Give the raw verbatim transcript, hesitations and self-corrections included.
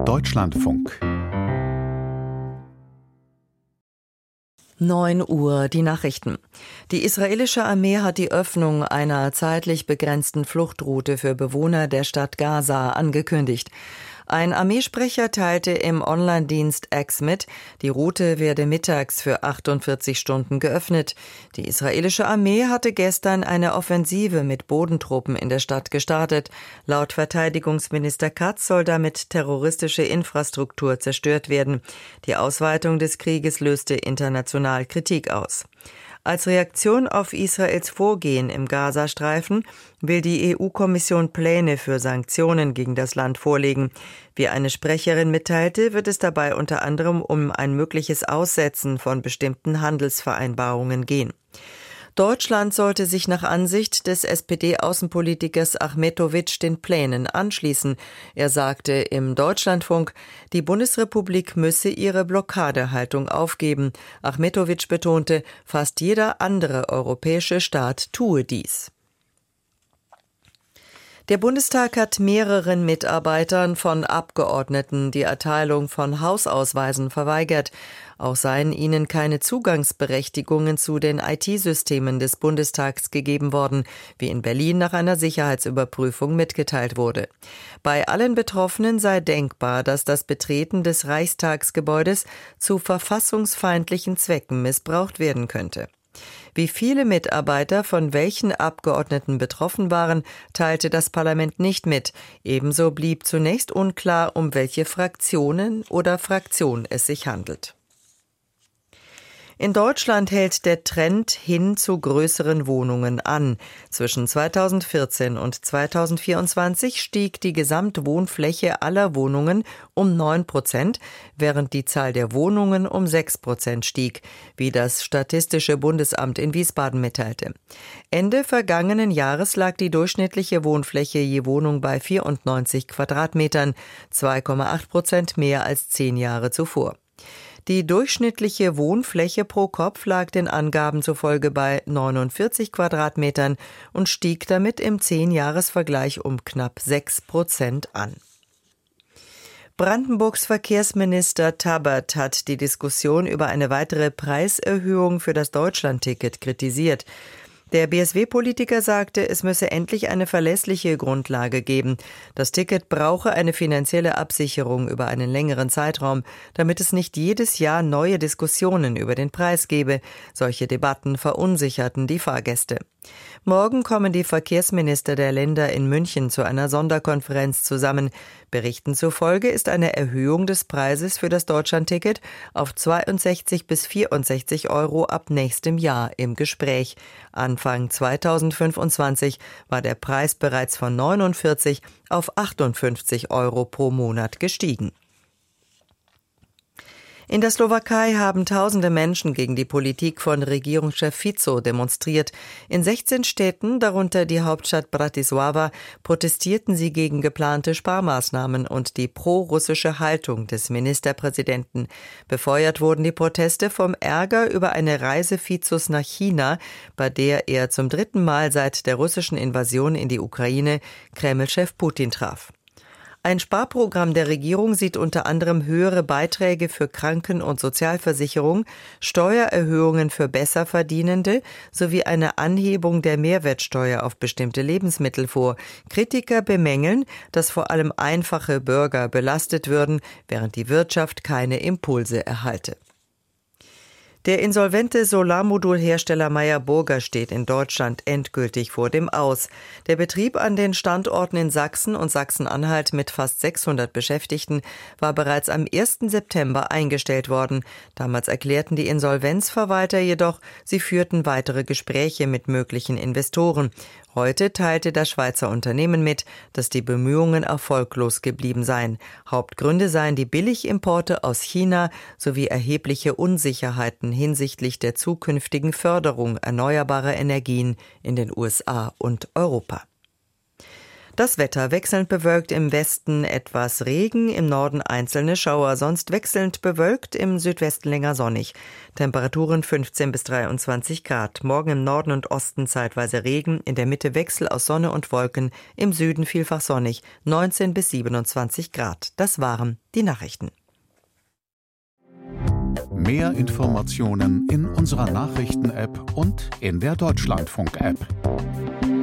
Deutschlandfunk. neun Uhr, die Nachrichten. Die israelische Armee hat die Öffnung einer zeitlich begrenzten Fluchtroute für Bewohner der Stadt Gaza angekündigt. Ein Armeesprecher teilte im Online-Dienst X mit, die Route werde mittags für achtundvierzig Stunden geöffnet. Die israelische Armee hatte gestern eine Offensive mit Bodentruppen in der Stadt gestartet. Laut Verteidigungsminister Katz soll damit terroristische Infrastruktur zerstört werden. Die Ausweitung des Krieges löste international Kritik aus. Als Reaktion auf Israels Vorgehen im Gazastreifen will die E U-Kommission Pläne für Sanktionen gegen das Land vorlegen. Wie eine Sprecherin mitteilte, wird es dabei unter anderem um ein mögliches Aussetzen von bestimmten Handelsvereinbarungen gehen. Deutschland sollte sich nach Ansicht des S P D-Außenpolitikers Achmetowitsch den Plänen anschließen. Er sagte im Deutschlandfunk, die Bundesrepublik müsse ihre Blockadehaltung aufgeben. Achmetowitsch betonte, fast jeder andere europäische Staat tue dies. Der Bundestag hat mehreren Mitarbeitern von Abgeordneten die Erteilung von Hausausweisen verweigert. Auch seien ihnen keine Zugangsberechtigungen zu den I T-Systemen des Bundestags gegeben worden, wie in Berlin nach einer Sicherheitsüberprüfung mitgeteilt wurde. Bei allen Betroffenen sei denkbar, dass das Betreten des Reichstagsgebäudes zu verfassungsfeindlichen Zwecken missbraucht werden könnte. Wie viele Mitarbeiter von welchen Abgeordneten betroffen waren, teilte das Parlament nicht mit. Ebenso blieb zunächst unklar, um welche Fraktionen oder Fraktion es sich handelt. In Deutschland hält der Trend hin zu größeren Wohnungen an. Zwischen zweitausendvierzehn und zweitausendvierundzwanzig stieg die Gesamtwohnfläche aller Wohnungen um neun Prozent, während die Zahl der Wohnungen um sechs Prozent stieg, wie das Statistische Bundesamt in Wiesbaden mitteilte. Ende vergangenen Jahres lag die durchschnittliche Wohnfläche je Wohnung bei vierundneunzig Quadratmetern, zwei Komma acht Prozent mehr als zehn Jahre zuvor. Die durchschnittliche Wohnfläche pro Kopf lag den Angaben zufolge bei neunundvierzig Quadratmetern und stieg damit im Zehn-Jahres-Vergleich um knapp sechs Prozent an. Brandenburgs Verkehrsminister Tabbert hat die Diskussion über eine weitere Preiserhöhung für das Deutschlandticket kritisiert. Der B S W-Politiker sagte, es müsse endlich eine verlässliche Grundlage geben. Das Ticket brauche eine finanzielle Absicherung über einen längeren Zeitraum, damit es nicht jedes Jahr neue Diskussionen über den Preis gebe. Solche Debatten verunsicherten die Fahrgäste. Morgen kommen die Verkehrsminister der Länder in München zu einer Sonderkonferenz zusammen. Berichten zufolge ist eine Erhöhung des Preises für das Deutschlandticket auf zweiundsechzig bis vierundsechzig Euro ab nächstem Jahr im Gespräch. Anfang zweitausendfünfundzwanzig war der Preis bereits von neunundvierzig auf achtundfünfzig Euro pro Monat gestiegen. In der Slowakei haben tausende Menschen gegen die Politik von Regierungschef Fico demonstriert. In sechzehn Städten, darunter die Hauptstadt Bratislava, protestierten sie gegen geplante Sparmaßnahmen und die pro-russische Haltung des Ministerpräsidenten. Befeuert wurden die Proteste vom Ärger über eine Reise Ficos nach China, bei der er zum dritten Mal seit der russischen Invasion in die Ukraine Kreml-Chef Putin traf. Ein Sparprogramm der Regierung sieht unter anderem höhere Beiträge für Kranken- und Sozialversicherung, Steuererhöhungen für Besserverdienende sowie eine Anhebung der Mehrwertsteuer auf bestimmte Lebensmittel vor. Kritiker bemängeln, dass vor allem einfache Bürger belastet würden, während die Wirtschaft keine Impulse erhalte. Der insolvente Solarmodulhersteller Meyer Burger steht in Deutschland endgültig vor dem Aus. Der Betrieb an den Standorten in Sachsen und Sachsen-Anhalt mit fast sechshundert Beschäftigten war bereits am ersten September eingestellt worden. Damals erklärten die Insolvenzverwalter jedoch, sie führten weitere Gespräche mit möglichen Investoren. Heute teilte das Schweizer Unternehmen mit, dass die Bemühungen erfolglos geblieben seien. Hauptgründe seien die Billigimporte aus China sowie erhebliche Unsicherheiten hinsichtlich der zukünftigen Förderung erneuerbarer Energien in den U S A und Europa. Das Wetter wechselnd bewölkt, im Westen etwas Regen, im Norden einzelne Schauer, sonst wechselnd bewölkt, im Südwesten länger sonnig. Temperaturen fünfzehn bis dreiundzwanzig Grad. Morgen im Norden und Osten zeitweise Regen, in der Mitte Wechsel aus Sonne und Wolken, im Süden vielfach sonnig, neunzehn bis siebenundzwanzig Grad. Das waren die Nachrichten. Mehr Informationen in unserer Nachrichten-App und in der Deutschlandfunk-App.